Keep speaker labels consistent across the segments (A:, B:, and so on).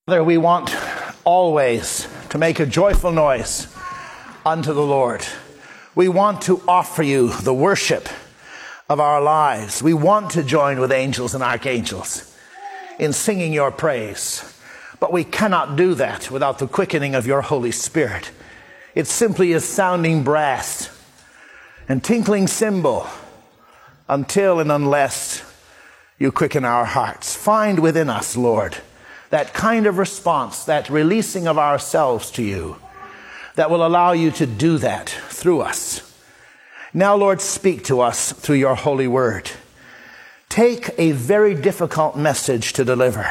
A: Father, we want always to make a joyful noise unto the Lord. We want to offer you the worship of our lives. We want to join with angels and archangels in singing your praise. But we cannot do that without the quickening of your Holy Spirit. It simply is sounding brass and tinkling cymbal until and unless you quicken our hearts. Find within us, Lord, that kind of response, that releasing of ourselves to you, that will allow you to do that through us. Now, Lord, speak to us through your holy word. Take a very difficult message to deliver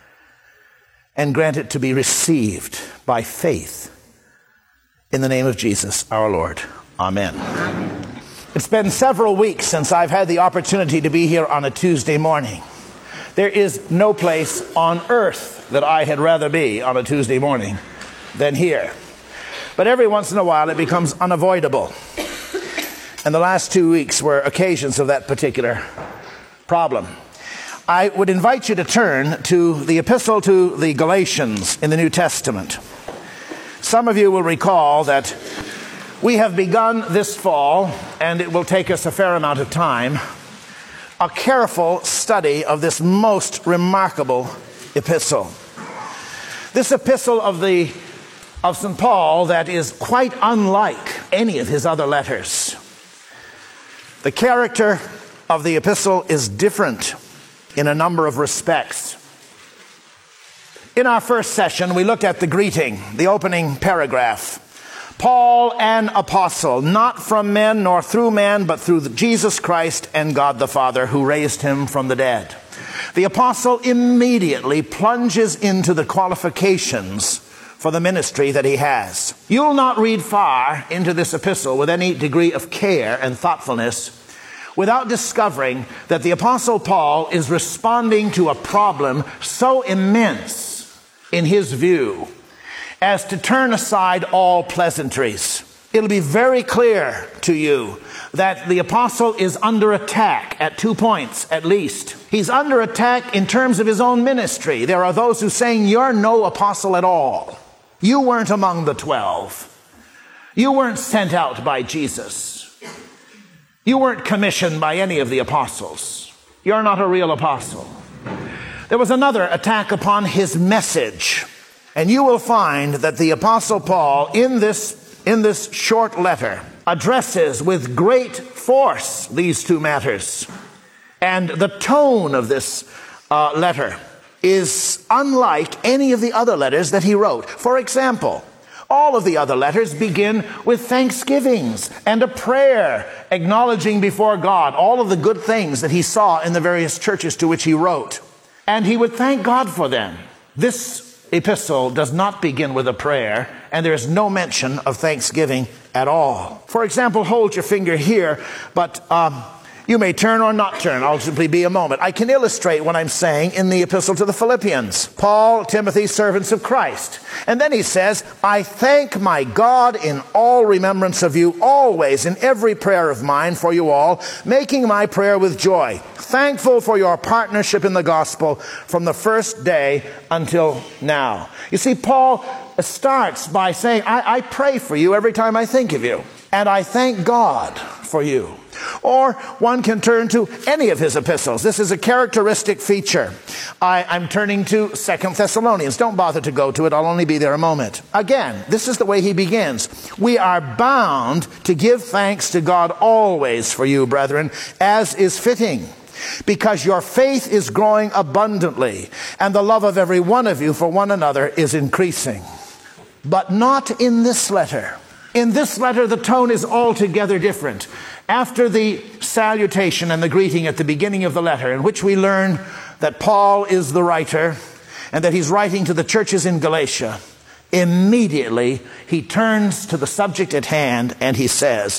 A: and grant it to be received by faith in the name of Jesus, our Lord. Amen. It's been several weeks since I've had the opportunity to be here on a Tuesday morning. There is no place on earth that I had rather be on a Tuesday morning than here. But every once in a while it becomes unavoidable. And the last 2 weeks were occasions of that particular problem. I would invite you to turn to the epistle to the Galatians in the New Testament. Some of you will recall that we have begun this fall, and it will take us a fair amount of time, a careful study of this most remarkable epistle. This epistle of St. Paul that is quite unlike any of his other letters. The character of the epistle is different in a number of respects. In our first session, we looked at the greeting, the opening paragraph. Paul, an apostle, not from men nor through man, but through Jesus Christ and God the Father, who raised him from the dead. The apostle immediately plunges into the qualifications for the ministry that he has. You'll not read far into this epistle with any degree of care and thoughtfulness without discovering that the apostle Paul is responding to a problem so immense in his view as to turn aside all pleasantries. It'll be very clear to you that the apostle is under attack at 2 points at least. He's under attack in terms of his own ministry. There are those who are saying, you're no apostle at all. You weren't among the 12. You weren't sent out by Jesus. You weren't commissioned by any of the apostles. You're not a real apostle. There was another attack upon his message. And you will find that the apostle Paul in this short letter addresses with great force these two matters. And the tone of this letter is unlike any of the other letters that he wrote. For example, all of the other letters begin with thanksgivings and a prayer acknowledging before God all of the good things that he saw in the various churches to which he wrote. And he would thank God for them. This epistle does not begin with a prayer, and there is no mention of thanksgiving at all. For example, hold your finger here, but you may turn or not turn. I'll simply be a moment. I can illustrate what I'm saying in the epistle to the Philippians. Paul, Timothy, servants of Christ. And then he says, I thank my God in all remembrance of you, always in every prayer of mine for you all, making my prayer with joy, thankful for your partnership in the gospel from the first day until now. You see, Paul starts by saying, I pray for you every time I think of you, and I thank God for you. Or one can turn to any of his epistles. This is a characteristic feature. I'm turning to 2 Thessalonians. Don't bother to go to it. I'll only be there a moment. Again, this is the way he begins. We are bound to give thanks to God always for you, brethren, as is fitting, because your faith is growing abundantly, and the love of every one of you for one another is increasing. But not in this letter. In this letter, the tone is altogether different. After the salutation and the greeting at the beginning of the letter, in which we learn that Paul is the writer and that he's writing to the churches in Galatia, immediately he turns to the subject at hand and he says,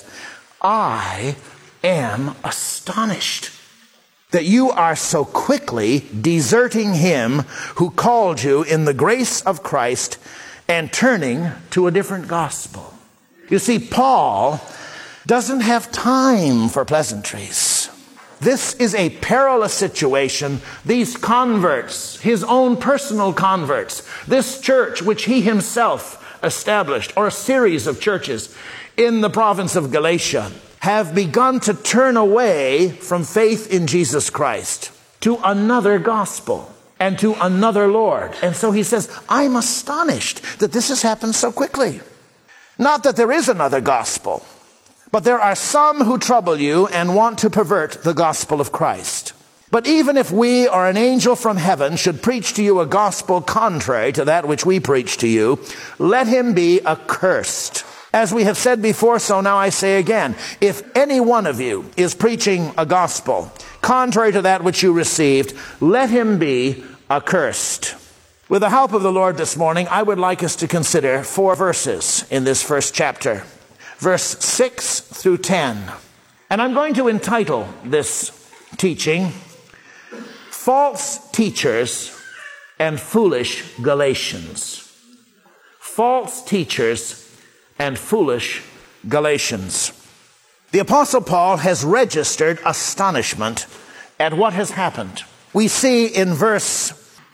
A: I am astonished that you are so quickly deserting him who called you in the grace of Christ and turning to a different gospel. You see, Paul doesn't have time for pleasantries. This is a perilous situation. These converts, his own personal converts, this church which he himself established, or a series of churches in the province of Galatia, have begun to turn away from faith in Jesus Christ to another gospel and to another Lord. And so he says, I'm astonished that this has happened so quickly. Not that there is another gospel, but there are some who trouble you and want to pervert the gospel of Christ. But even if we or an angel from heaven should preach to you a gospel contrary to that which we preach to you, let him be accursed. As we have said before, so now I say again, if any one of you is preaching a gospel contrary to that which you received, let him be accursed. With the help of the Lord this morning, I would like us to consider 4 verses in this first chapter. Verse 6 through 10. And I'm going to entitle this teaching, False Teachers and Foolish Galatians. False Teachers and Foolish Galatians. The Apostle Paul has registered astonishment at what has happened. We see in verse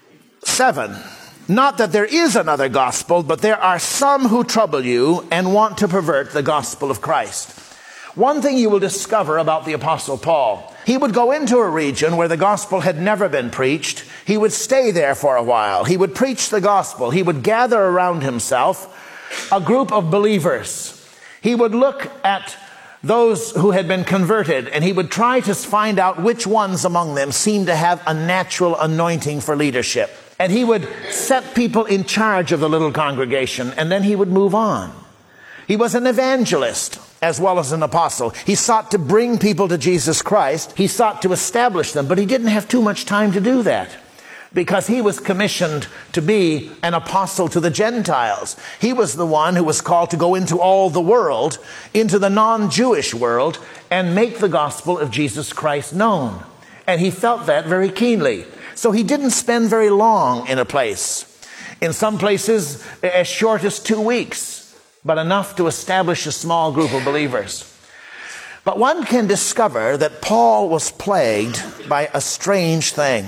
A: 7, not that there is another gospel, but there are some who trouble you and want to pervert the gospel of Christ. One thing you will discover about the Apostle Paul, he would go into a region where the gospel had never been preached. He would stay there for a while. He would preach the gospel. He would gather around himself a group of believers. He would look at those who had been converted, and he would try to find out which ones among them seemed to have a natural anointing for leadership. And he would set people in charge of the little congregation, and then he would move on. He was an evangelist as well as an apostle. He sought to bring people to Jesus Christ. He sought to establish them, but he didn't have too much time to do that because he was commissioned to be an apostle to the Gentiles. He was the one who was called to go into all the world, into the non-Jewish world, and make the gospel of Jesus Christ known. And he felt that very keenly. So he didn't spend very long in a place. In some places, as short as 2 weeks, but enough to establish a small group of believers. But one can discover that Paul was plagued by a strange thing.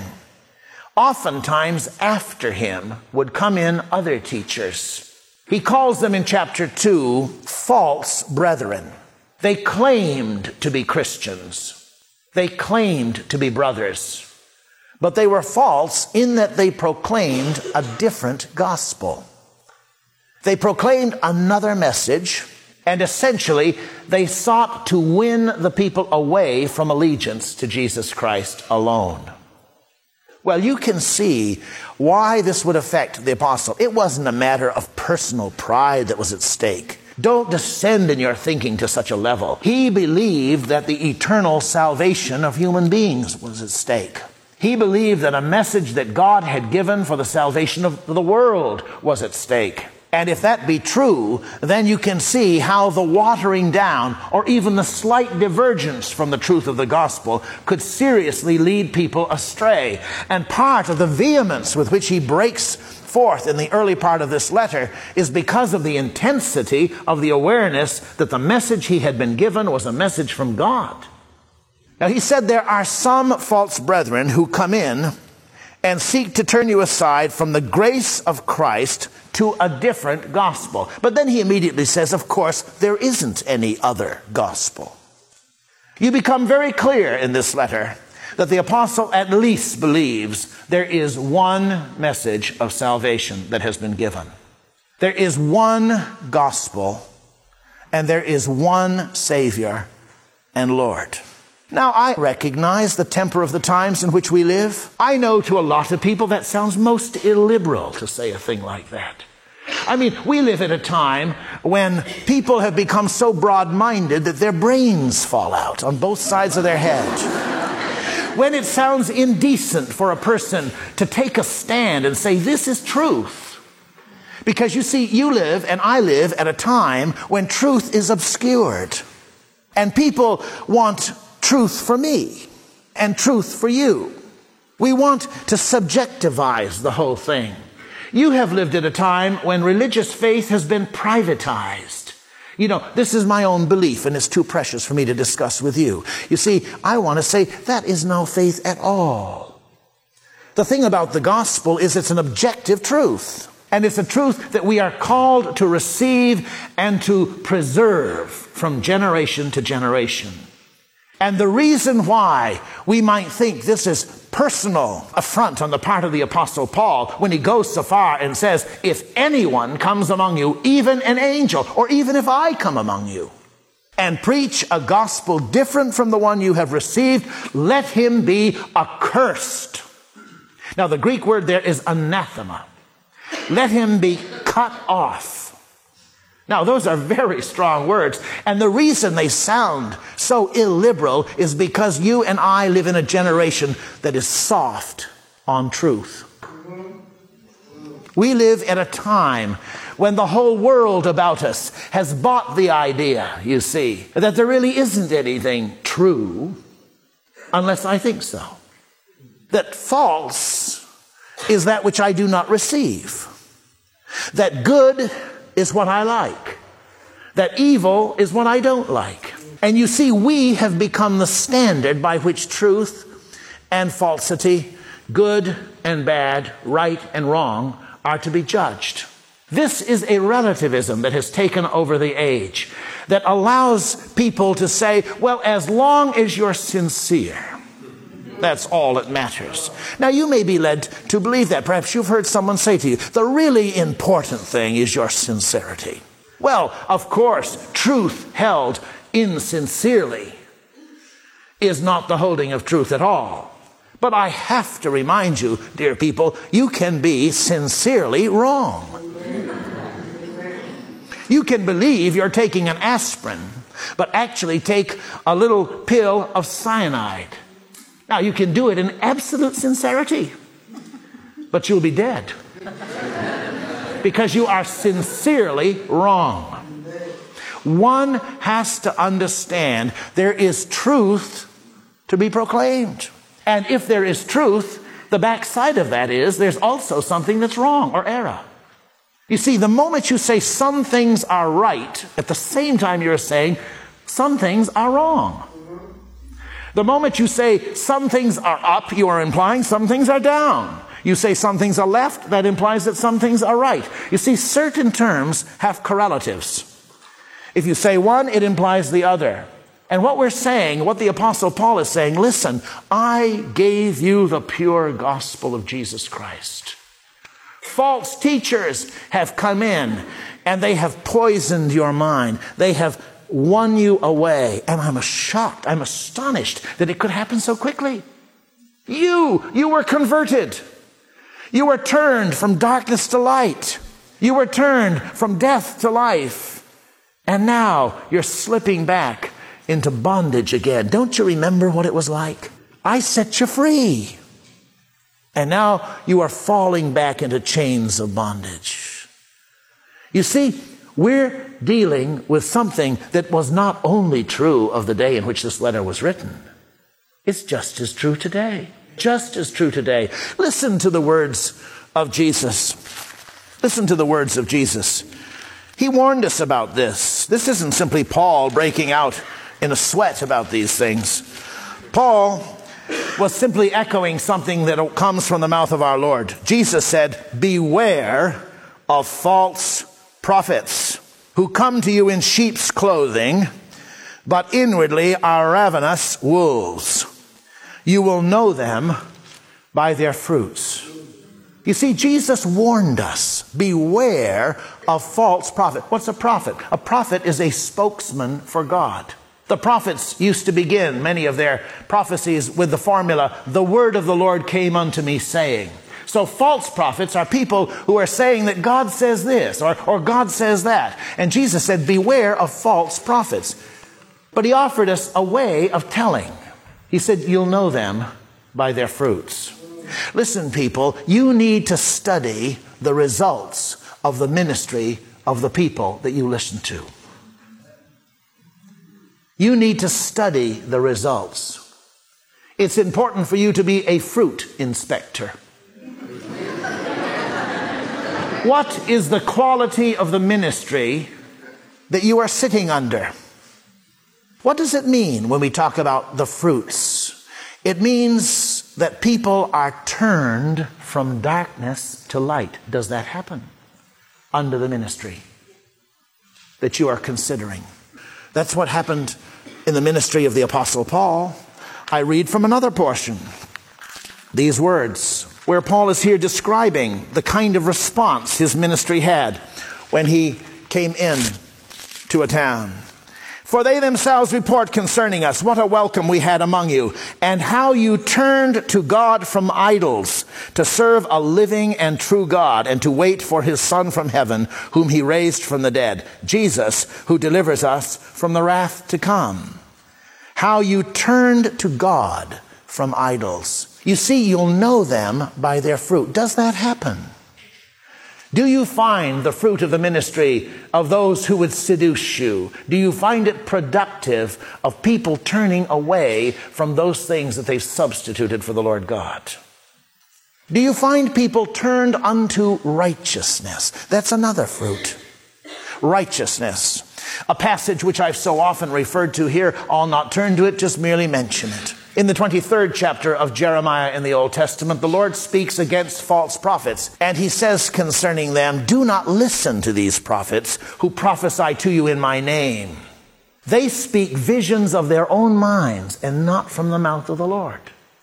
A: Oftentimes after him would come in other teachers. He calls them in chapter 2 false brethren. They claimed to be Christians. They claimed to be brothers. But they were false in that they proclaimed a different gospel. They proclaimed another message, and essentially they sought to win the people away from allegiance to Jesus Christ alone. Well, you can see why this would affect the apostle. It wasn't a matter of personal pride that was at stake. Don't descend in your thinking to such a level. He believed that the eternal salvation of human beings was at stake. He believed that a message that God had given for the salvation of the world was at stake. And if that be true, then you can see how the watering down or even the slight divergence from the truth of the gospel could seriously lead people astray. And part of the vehemence with which he breaks forth in the early part of this letter is because of the intensity of the awareness that the message he had been given was a message from God. Now he said there are some false brethren who come in and seek to turn you aside from the grace of Christ to a different gospel. But then he immediately says, of course, there isn't any other gospel. You become very clear in this letter that the apostle at least believes there is one message of salvation that has been given. There is one gospel, and there is one Savior and Lord. Now, I recognize the temper of the times in which we live. I know to a lot of people that sounds most illiberal to say a thing like that. I mean, we live at a time when people have become so broad-minded that their brains fall out on both sides of their head. When it sounds indecent for a person to take a stand and say, this is truth. Because you see, you live and I live at a time when truth is obscured. And people want truth for me and truth for you. We want to subjectivize the whole thing. You have lived at a time when religious faith has been privatized. You know, this is my own belief, and it's too precious for me to discuss with you. You see, I want to say that is no faith at all. The thing about the gospel is it's an objective truth. And it's a truth that we are called to receive and to preserve from generation to generation. And the reason why we might think this is personal affront on the part of the Apostle Paul when he goes so far and says, if anyone comes among you, even an angel, or even if I come among you, and preach a gospel different from the one you have received, let him be accursed. Now the Greek word there is anathema. Let him be cut off. Now, those are very strong words, and the reason they sound so illiberal is because you and I live in a generation that is soft on truth. We live at a time when the whole world about us has bought the idea, you see, that there really isn't anything true unless I think so. That false is that which I do not receive. That good is what I like. That evil is what I don't like. And you see, we have become the standard by which truth and falsity, good and bad, right and wrong, are to be judged. This is a relativism that has taken over the age, that allows people to say, well, as long as you're sincere, that's all that matters. Now, you may be led to believe that. Perhaps you've heard someone say to you, the really important thing is your sincerity. Well, of course, truth held insincerely is not the holding of truth at all. But I have to remind you, dear people, you can be sincerely wrong. You can believe you're taking an aspirin, but actually take a little pill of cyanide. Now, you can do it in absolute sincerity, but you'll be dead because you are sincerely wrong. One has to understand there is truth to be proclaimed. And if there is truth, the backside of that is there's also something that's wrong or error. You see, the moment you say some things are right, at the same time you're saying some things are wrong. The moment you say some things are up, you are implying some things are down. You say some things are left, that implies that some things are right. You see, certain terms have correlatives. If you say one, it implies the other. And what we're saying, what the Apostle Paul is saying, listen, I gave you the pure gospel of Jesus Christ. False teachers have come in and they have poisoned your mind. They have won you away. And I'm shocked, I'm astonished that it could happen so quickly. You were converted. You were turned from darkness to light. You were turned from death to life. And now you're slipping back into bondage again. Don't you remember what it was like? I set you free. And now you are falling back into chains of bondage. You see, we're dealing with something that was not only true of the day in which this letter was written. It's just as true today. Just as true today. Listen to the words of Jesus. Listen to the words of Jesus. He warned us about this. This isn't simply Paul breaking out in a sweat about these things. Paul was simply echoing something that comes from the mouth of our Lord. Jesus said, beware of false prophets who come to you in sheep's clothing, but inwardly are ravenous wolves. You will know them by their fruits. You see, Jesus warned us, beware of false prophet. What's a prophet? A prophet is a spokesman for God. The prophets used to begin many of their prophecies with the formula, the word of the Lord came unto me saying. So false prophets are people who are saying that God says this or God says that. And Jesus said, beware of false prophets. But he offered us a way of telling. He said, you'll know them by their fruits. Listen, people, you need to study the results of the ministry of the people that you listen to. You need to study the results. It's important for you to be a fruit inspector. What is the quality of the ministry that you are sitting under. What does it mean when we talk about the fruits? It means that people are turned from darkness to light. Does that happen under the ministry that you are considering? That's what happened in the ministry of the Apostle Paul. I read from another portion these words, where Paul is here describing the kind of response his ministry had when he came in to a town. For they themselves report concerning us what a welcome we had among you, and how you turned to God from idols to serve a living and true God, and to wait for his Son from heaven, whom he raised from the dead, Jesus, who delivers us from the wrath to come. How you turned to God from idols. You see, you'll know them by their fruit. Does that happen? Do you find the fruit of the ministry of those who would seduce you? Do you find it productive of people turning away from those things that they've substituted for the Lord God? Do you find people turned unto righteousness? That's another fruit. Righteousness. A passage which I've so often referred to here. I'll not turn to it, just merely mention it. In the 23rd chapter of Jeremiah in the Old Testament, the Lord speaks against false prophets, and he says concerning them, do not listen to these prophets who prophesy to you in my name. They speak visions of their own minds and not from the mouth of the Lord.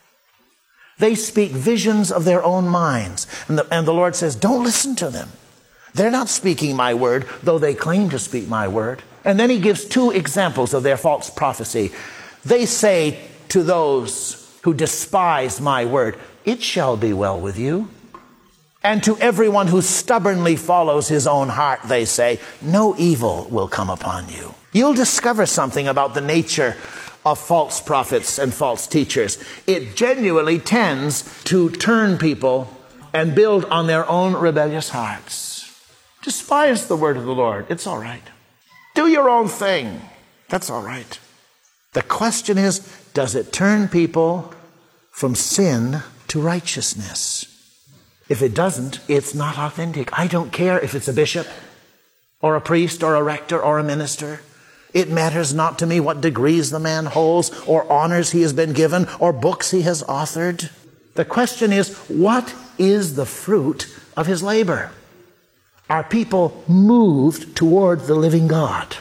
A: They speak visions of their own minds. And the Lord says, don't listen to them. They're not speaking my word, though they claim to speak my word. And then he gives two examples of their false prophecy. They say to those who despise my word, it shall be well with you. And to everyone who stubbornly follows his own heart, they say, no evil will come upon you. You'll discover something about the nature of false prophets and false teachers. It genuinely tends to turn people and build on their own rebellious hearts. Despise the word of the Lord. It's all right. Do your own thing. That's all right. The question is, does it turn people from sin to righteousness? If it doesn't, it's not authentic. I don't care if it's a bishop or a priest or a rector or a minister. It matters not to me what degrees the man holds or honors he has been given or books he has authored. The question is, what is the fruit of his labor? Are people moved toward the living God?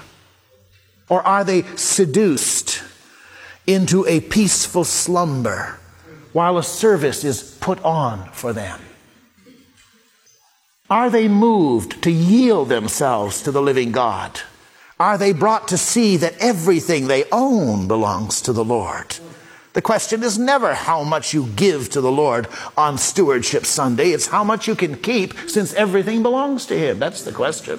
A: Or are they seduced into a peaceful slumber while a service is put on for them? Are they moved to yield themselves to the living God? Are they brought to see that everything they own belongs to the Lord? The question is never how much you give to the Lord on Stewardship Sunday. It's how much you can keep since everything belongs to him. That's the question.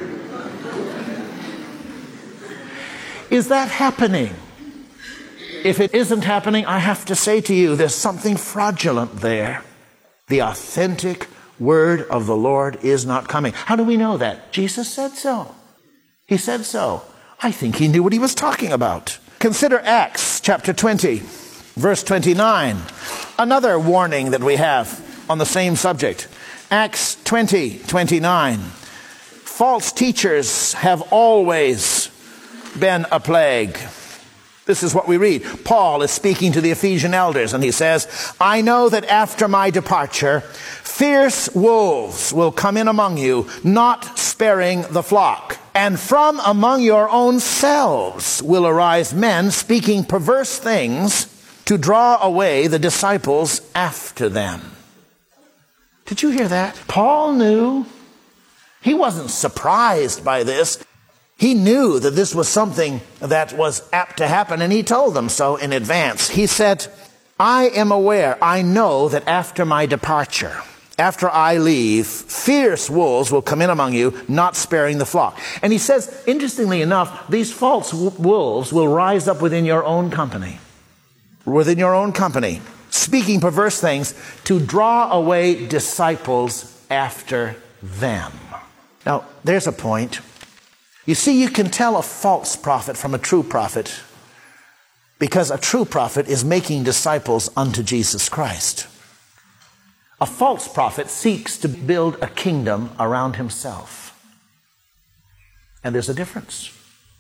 A: Is that happening? If it isn't happening, I have to say to you, there's something fraudulent there. The authentic word of the Lord is not coming. How do we know that? Jesus said so. He said so. I think he knew what he was talking about. Consider Acts chapter 20, verse 29. Another warning that we have on the same subject. Acts 20, 29. False teachers have always been a plague. This is what we read. Paul is speaking to the Ephesian elders, and he says, I know that after my departure, fierce wolves will come in among you, not sparing the flock. And from among your own selves will arise men speaking perverse things to draw away the disciples after them. Did you hear that? Paul knew. He wasn't surprised by this. He knew that this was something that was apt to happen, and he told them so in advance. He said, I am aware, I know that after my departure, after I leave, fierce wolves will come in among you, not sparing the flock. And he says, interestingly enough, these false wolves will rise up within your own company. Within your own company, speaking perverse things to draw away disciples after them. Now, there's a point. You see, you can tell a false prophet from a true prophet because a true prophet is making disciples unto Jesus Christ. A false prophet seeks to build a kingdom around himself. And there's a difference.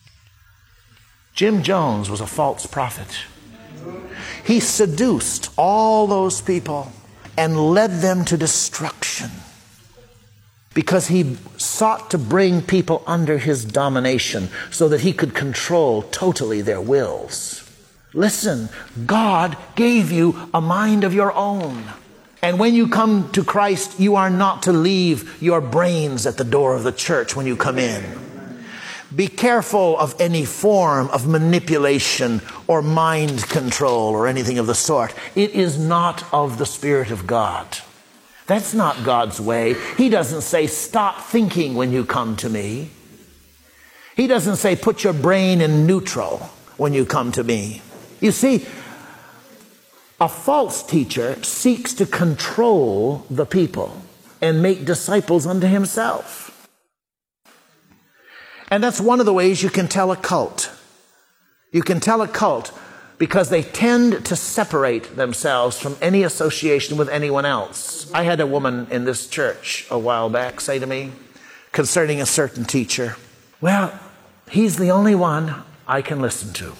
A: Jim Jones was a false prophet. He seduced all those people and led them to destruction because he sought to bring people under his domination so that he could control totally their wills. Listen, God gave you a mind of your own. And when you come to Christ, you are not to leave your brains at the door of the church when you come in. Be careful of any form of manipulation or mind control or anything of the sort. It is not of the Spirit of God. That's not God's way. He doesn't say, stop thinking when you come to me. He doesn't say, put your brain in neutral when you come to me. You see, a false teacher seeks to control the people and make disciples unto himself. And that's one of the ways you can tell a cult. You can tell a cult because they tend to separate themselves from any association with anyone else. I had a woman in this church a while back say to me concerning a certain teacher, well, he's the only one I can listen to.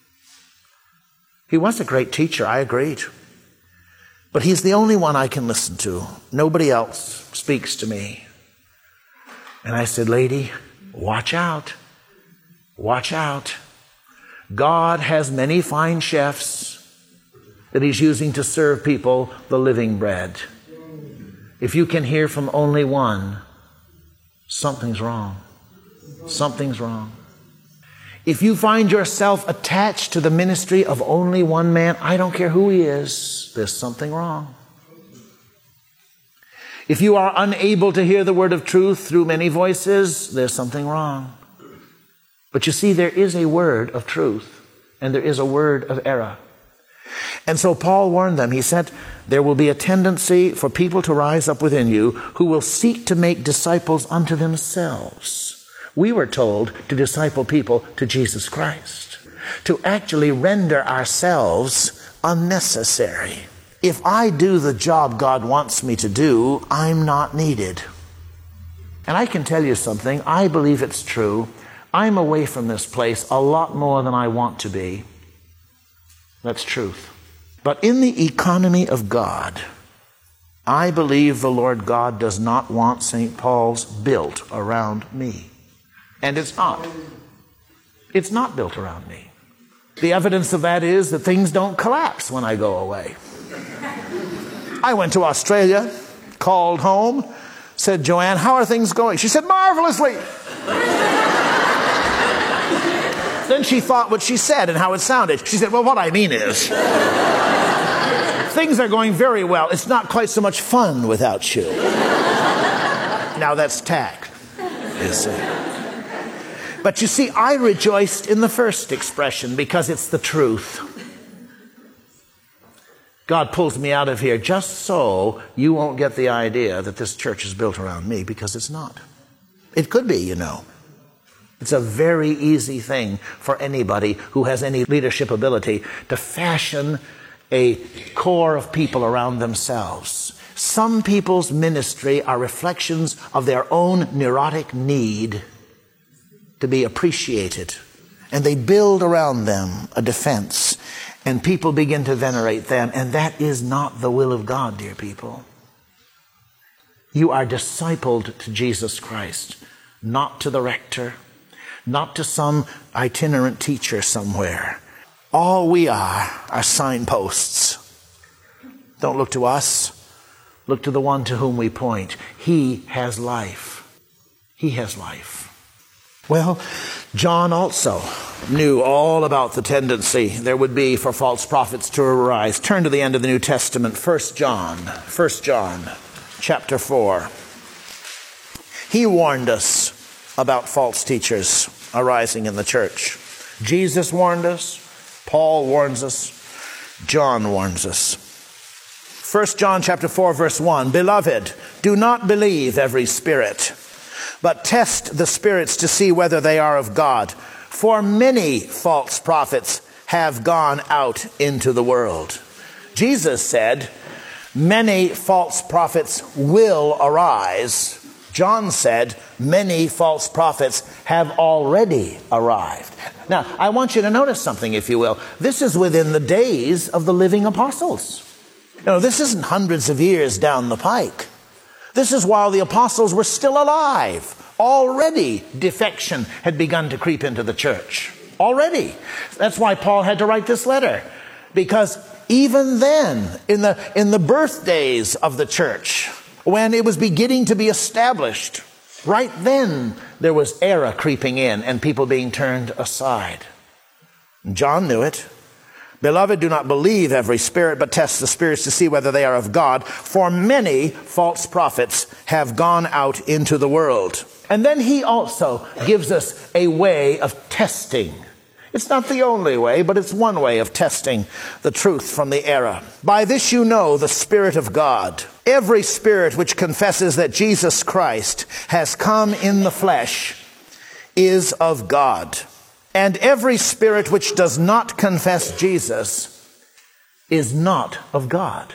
A: He was a great teacher, I agreed. But he's the only one I can listen to. Nobody else speaks to me. And I said, lady, watch out. Watch out. God has many fine chefs that he's using to serve people the living bread. If you can hear from only one, something's wrong. Something's wrong. If you find yourself attached to the ministry of only one man, I don't care who he is, there's something wrong. If you are unable to hear the word of truth through many voices, there's something wrong. But you see, there is a word of truth, and there is a word of error. And so Paul warned them. He said, there will be a tendency for people to rise up within you who will seek to make disciples unto themselves. We were told to disciple people to Jesus Christ, to actually render ourselves unnecessary. If I do the job God wants me to do, I'm not needed. And I can tell you something, I believe it's true. I'm away from this place a lot more than I want to be. That's truth. But in the economy of God, I believe the Lord God does not want St. Paul's built around me. And it's not. It's not built around me. The evidence of that is that things don't collapse when I go away. I went to Australia, called home, said, Joanne, how are things going? She said, marvelously. Then she thought what she said and how it sounded. She said, well, what I mean is, things are going very well. It's not quite so much fun without you. Now that's tact, you see. But you see, I rejoiced in the first expression because it's the truth. God pulls me out of here just so you won't get the idea that this church is built around me, because it's not. It could be, you know. It's a very easy thing for anybody who has any leadership ability to fashion a core of people around themselves. Some people's ministry are reflections of their own neurotic need to be appreciated. And they build around them a defense. And people begin to venerate them. And that is not the will of God, dear people. You are discipled to Jesus Christ, not to the rector, not to some itinerant teacher somewhere. All we are signposts. Don't look to us. Look to the one to whom we point. He has life. He has life. Well, John also knew all about the tendency there would be for false prophets to arise. Turn to the end of the New Testament, 1 John chapter 4. He warned us about false teachers arising in the church. Jesus warned us, Paul warns us, John warns us. 1 John chapter 4 verse 1, Beloved, do not believe every spirit, but test the spirits to see whether they are of God. For many false prophets have gone out into the world. Jesus said, many false prophets will arise. John said, many false prophets have already arrived. Now, I want you to notice something, if you will. This is within the days of the living apostles. This isn't hundreds of years down the pike. This is while the apostles were still alive. Already defection had begun to creep into the church. Already. That's why Paul had to write this letter. Because even then, in the birthdays of the church, when it was beginning to be established, right then there was error creeping in and people being turned aside. And John knew it. Beloved, do not believe every spirit, but test the spirits to see whether they are of God. For many false prophets have gone out into the world. And then he also gives us a way of testing. It's not the only way, but it's one way of testing the truth from the error. By this you know the Spirit of God. Every spirit which confesses that Jesus Christ has come in the flesh is of God. And every spirit which does not confess Jesus is not of God.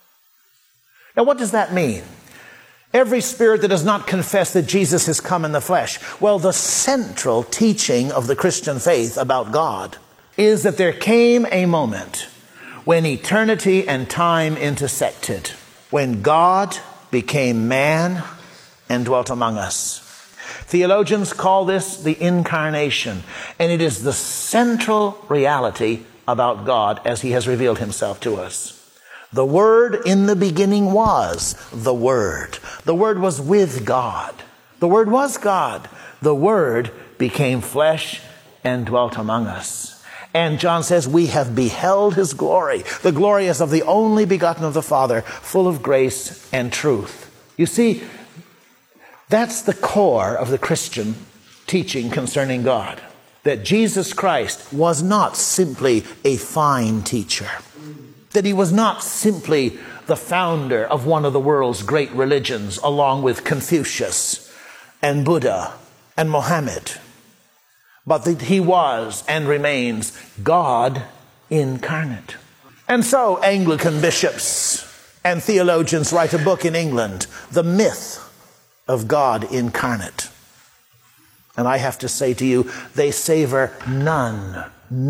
A: Now, what does that mean? Every spirit that does not confess that Jesus has come in the flesh. Well, the central teaching of the Christian faith about God is that there came a moment when eternity and time intersected, when God became man and dwelt among us. Theologians call this the incarnation, and it is the central reality about God as he has revealed himself to us. The Word in the beginning was the Word. The Word was with God. The Word was God. The Word became flesh and dwelt among us. And John says, we have beheld his glory. The glory is of the only begotten of the Father, full of grace and truth. You see, that's the core of the Christian teaching concerning God. That Jesus Christ was not simply a fine teacher. That he was not simply the founder of one of the world's great religions, along with Confucius and Buddha and Mohammed. But that he was and remains God incarnate. And so Anglican bishops and theologians write a book in England, The Myth of God Incarnate. And I have to say to you, they savor none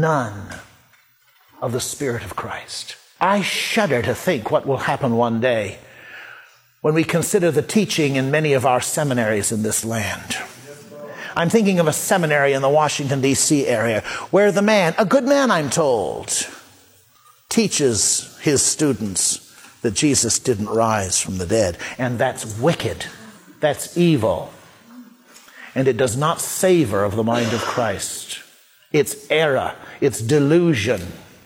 A: of the Spirit of Christ. I shudder to think what will happen one day when we consider the teaching in many of our seminaries in this land. I'm thinking of a seminary in the Washington, D.C. area where the man, a good man I'm told, teaches his students that Jesus didn't rise from the dead. And that's wicked. That's evil. And it does not savor of the mind of Christ. It's error. It's delusion.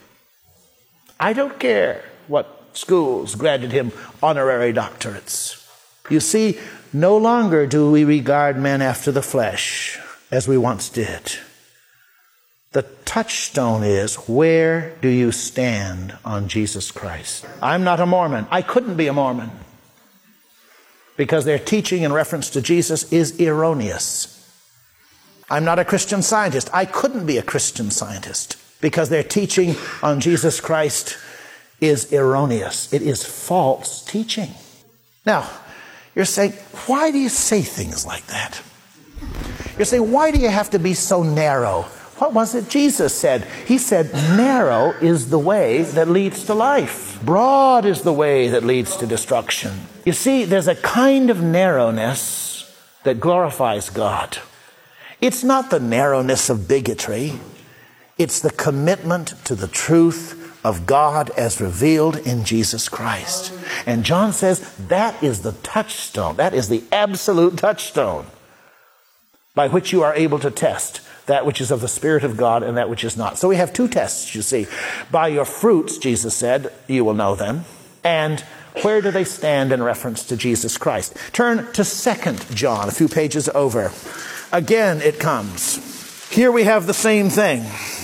A: I don't care what schools granted him honorary doctorates. You see, no longer do we regard men after the flesh as we once did. The touchstone is, where do you stand on Jesus Christ? I'm not a Mormon. I couldn't be a Mormon, because their teaching in reference to Jesus is erroneous. I'm not a Christian Scientist. I couldn't be a Christian Scientist, because their teaching on Jesus Christ is erroneous. It is false teaching. Now, you're saying, why do you say things like that? You're saying, why do you have to be so narrow? What was it Jesus said? He said, narrow is the way that leads to life. Broad is the way that leads to destruction. You see, there's a kind of narrowness that glorifies God. It's not the narrowness of bigotry. It's the commitment to the truth of God as revealed in Jesus Christ. And John says that is the touchstone. That is the absolute touchstone by which you are able to test that which is of the Spirit of God and that which is not. So we have two tests, you see. By your fruits, Jesus said, you will know them. And where do they stand in reference to Jesus Christ? Turn to 2 John, a few pages over. Again, it comes. Here we have the same thing.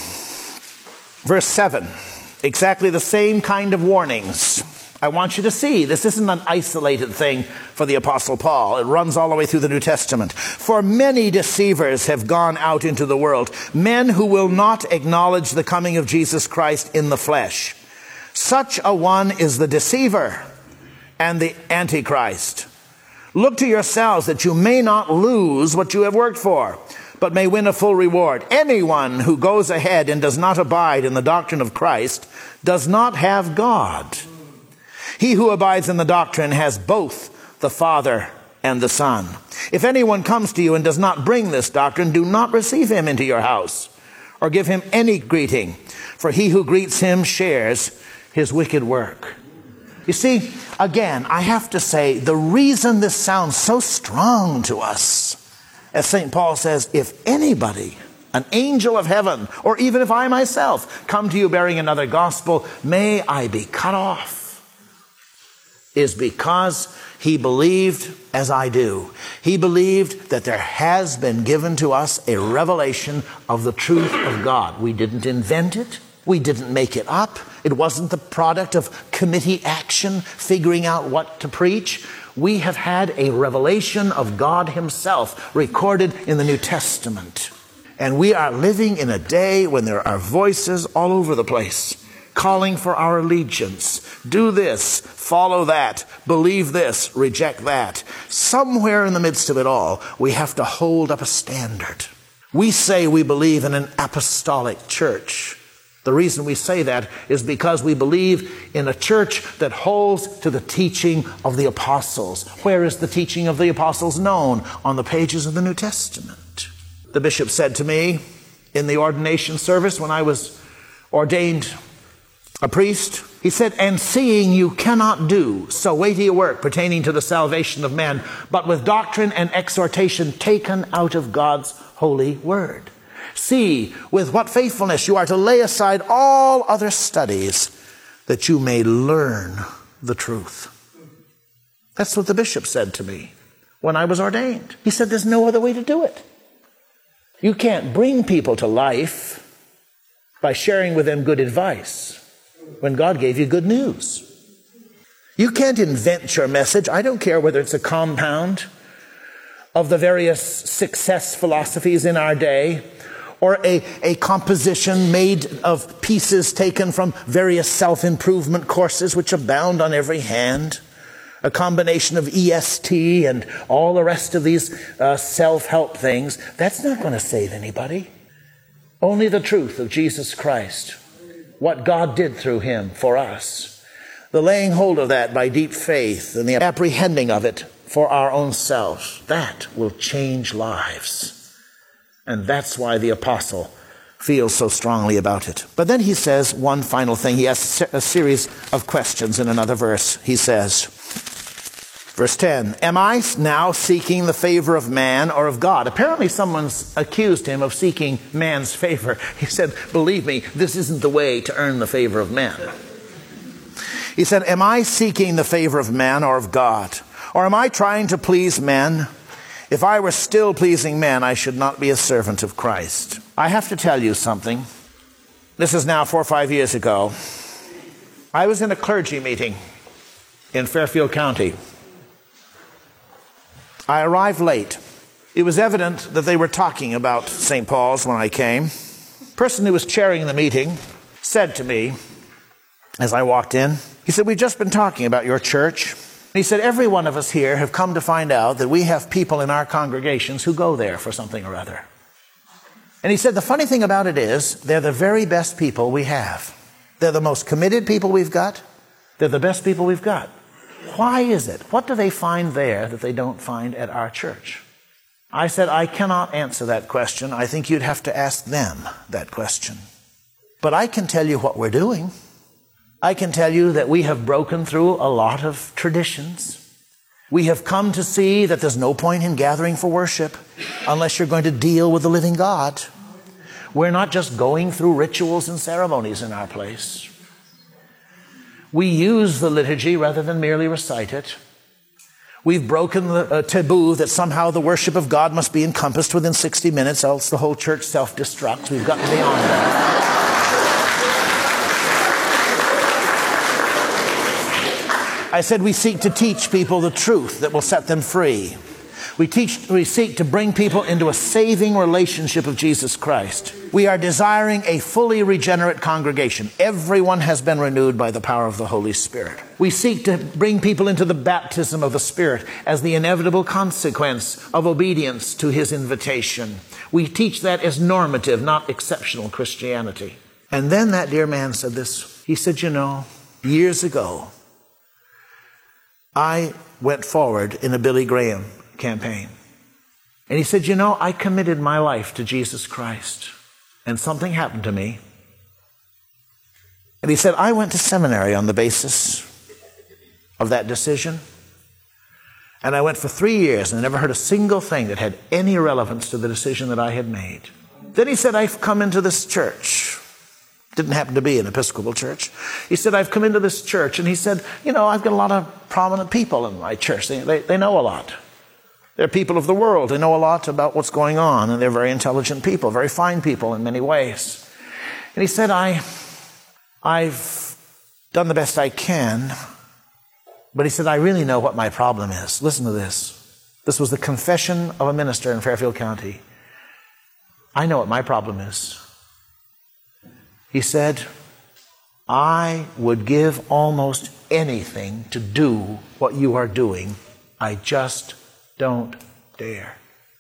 A: Verse 7. Exactly the same kind of warnings. I want you to see, this isn't an isolated thing for the Apostle Paul. It runs all the way through the New Testament. For many deceivers have gone out into the world, men who will not acknowledge the coming of Jesus Christ in the flesh. Such a one is the deceiver and the Antichrist. Look to yourselves that you may not lose what you have worked for, but may win a full reward. Anyone who goes ahead and does not abide in the doctrine of Christ does not have God. He who abides in the doctrine has both the Father and the Son. If anyone comes to you and does not bring this doctrine, do not receive him into your house or give him any greeting, for he who greets him shares his wicked work. You see, again, I have to say, the reason this sounds so strong to us, as St. Paul says, if anybody, an angel of heaven, or even if I myself come to you bearing another gospel, may I be cut off, is because he believed as I do. He believed that there has been given to us a revelation of the truth of God. We didn't invent it. We didn't make it up. It wasn't the product of committee action, figuring out what to preach. We have had a revelation of God himself recorded in the New Testament. And we are living in a day when there are voices all over the place calling for our allegiance. Do this, follow that, believe this, reject that. Somewhere in the midst of it all, we have to hold up a standard. We say we believe in an apostolic church. The reason we say that is because we believe in a church that holds to the teaching of the apostles. Where is the teaching of the apostles known? On the pages of the New Testament. The bishop said to me in the ordination service when I was ordained a priest, he said, and seeing you cannot do so weighty a work pertaining to the salvation of men, but with doctrine and exhortation taken out of God's holy word. See with what faithfulness you are to lay aside all other studies that you may learn the truth. That's what the bishop said to me when I was ordained. He said, there's no other way to do it. You can't bring people to life by sharing with them good advice when God gave you good news. You can't invent your message. I don't care whether it's a compound of the various success philosophies in our day, or a composition made of pieces taken from various self-improvement courses which abound on every hand, a combination of EST and all the rest of these self-help things. That's not going to save anybody. Only the truth of Jesus Christ, what God did through him for us, the laying hold of that by deep faith and the apprehending of it for our own selves, that will change lives. And that's why the apostle feels so strongly about it. But then he says one final thing. He asks a series of questions in another verse. He says, verse 10, am I now seeking the favor of man or of God? Apparently someone's accused him of seeking man's favor. He said, believe me, this isn't the way to earn the favor of man. He said, am I seeking the favor of man or of God? Or am I trying to please men? If I were still pleasing men, I should not be a servant of Christ. I have to tell you something. This is now 4 or 5 years ago. I was in a clergy meeting in Fairfield County. I arrived late. It was evident that they were talking about St. Paul's when I came. The person who was chairing the meeting said to me as I walked in, he said, we've just been talking about your church. He said, every one of us here have come to find out that we have people in our congregations who go there for something or other. And he said, the funny thing about it is, they're the very best people we have. They're the most committed people we've got. They're the best people we've got. Why is it? What do they find there that they don't find at our church? I said, I cannot answer that question. I think you'd have to ask them that question. But I can tell you what we're doing. I can tell you that we have broken through a lot of traditions. We have come to see that there's no point in gathering for worship unless you're going to deal with the living God. We're not just going through rituals and ceremonies in our place. We use the liturgy rather than merely recite it. We've broken the taboo that somehow the worship of God must be encompassed within 60 minutes, else the whole church self-destructs. We've gotten beyond that. I said we seek to teach people the truth that will set them free. We seek to bring people into a saving relationship with Jesus Christ. We are desiring a fully regenerate congregation. Everyone has been renewed by the power of the Holy Spirit. We seek to bring people into the baptism of the Spirit as the inevitable consequence of obedience to his invitation. We teach that as normative, not exceptional Christianity. And then that dear man said this. He said, years ago, I went forward in a Billy Graham campaign. And he said, I committed my life to Jesus Christ. And something happened to me. And he said, I went to seminary on the basis of that decision. And I went for 3 years and I never heard a single thing that had any relevance to the decision that I had made. Then he said, I've come into this church. Didn't happen to be an Episcopal church. He said, I've come into this church. And he said, I've got a lot of prominent people in my church. They know a lot. They're people of the world. They know a lot about what's going on. And they're very intelligent people, very fine people in many ways. And he said, I've done the best I can. But he said, I really know what my problem is. Listen to this. This was the confession of a minister in Fairfield County. I know what my problem is. He said, I would give almost anything to do what you are doing. I just don't dare.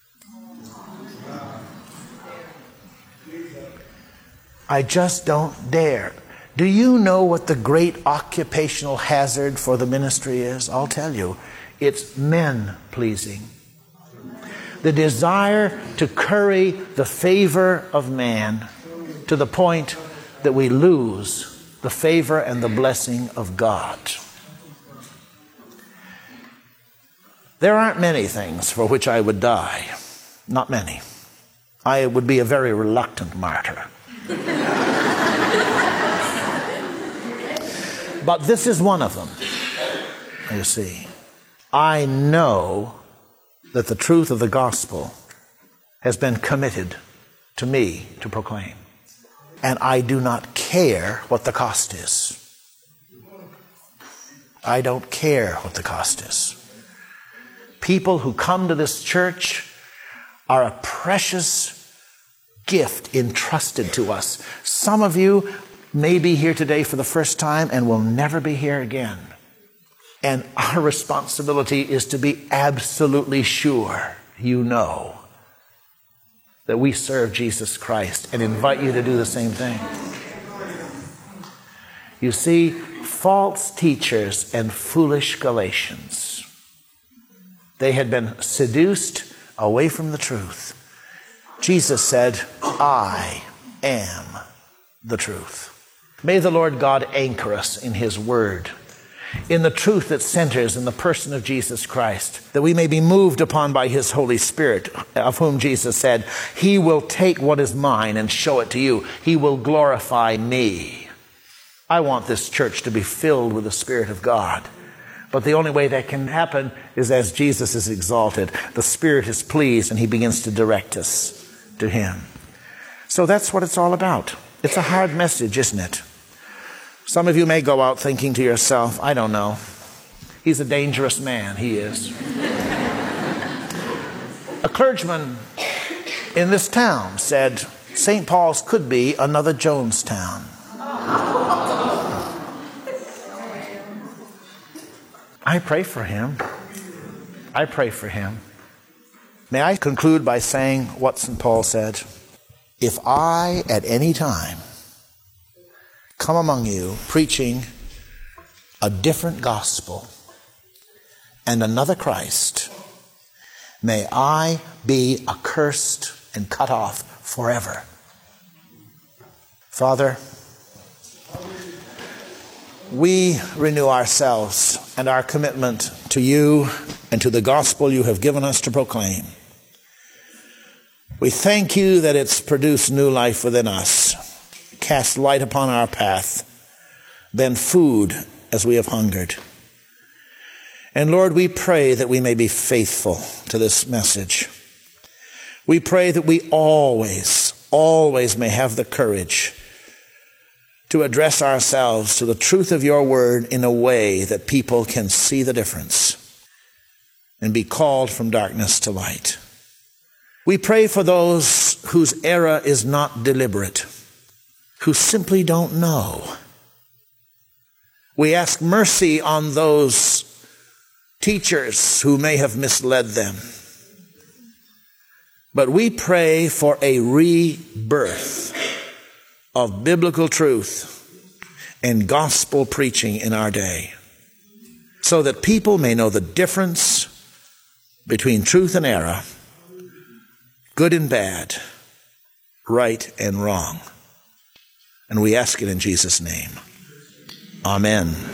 A: I just don't dare. Do you know what the great occupational hazard for the ministry is? I'll tell you. It's men-pleasing. The desire to curry the favor of man to the point that we lose the favor and the blessing of God. There aren't many things for which I would die. Not many. I would be a very reluctant martyr. But this is one of them, you see. I know that the truth of the gospel has been committed to me to proclaim. And I do not care what the cost is. I don't care what the cost is. People who come to this church are a precious gift entrusted to us. Some of you may be here today for the first time and will never be here again. And our responsibility is to be absolutely sure you know that we serve Jesus Christ and invite you to do the same thing. You see, false teachers and foolish Galatians, they had been seduced away from the truth. Jesus said, I am the truth. May the Lord God anchor us in his word, in the truth that centers in the person of Jesus Christ, that we may be moved upon by his Holy Spirit, of whom Jesus said, he will take what is mine and show it to you. He will glorify me. I want this church to be filled with the Spirit of God. But the only way that can happen is as Jesus is exalted. The Spirit is pleased and he begins to direct us to him. So that's what it's all about. It's a hard message, isn't it? Some of you may go out thinking to yourself, I don't know. He's a dangerous man, he is. A clergyman in this town said, St. Paul's could be another Jonestown. I pray for him. I pray for him. May I conclude by saying what St. Paul said? If I at any time come among you preaching a different gospel and another Christ, may I be accursed and cut off forever. Father, we renew ourselves and our commitment to you and to the gospel you have given us to proclaim. We thank you that it's produced new life within us, cast light upon our path, been food as we have hungered. And Lord, we pray that we may be faithful to this message. We pray that we always may have the courage to address ourselves to the truth of your word in a way that people can see the difference. and be called from darkness to light. We pray for those whose error is not deliberate, who simply don't know. We ask mercy on those teachers who may have misled them. But we pray for a rebirth of biblical truth and gospel preaching in our day, so that people may know the difference between truth and error, good and bad, right and wrong. And we ask it in Jesus' name. Amen.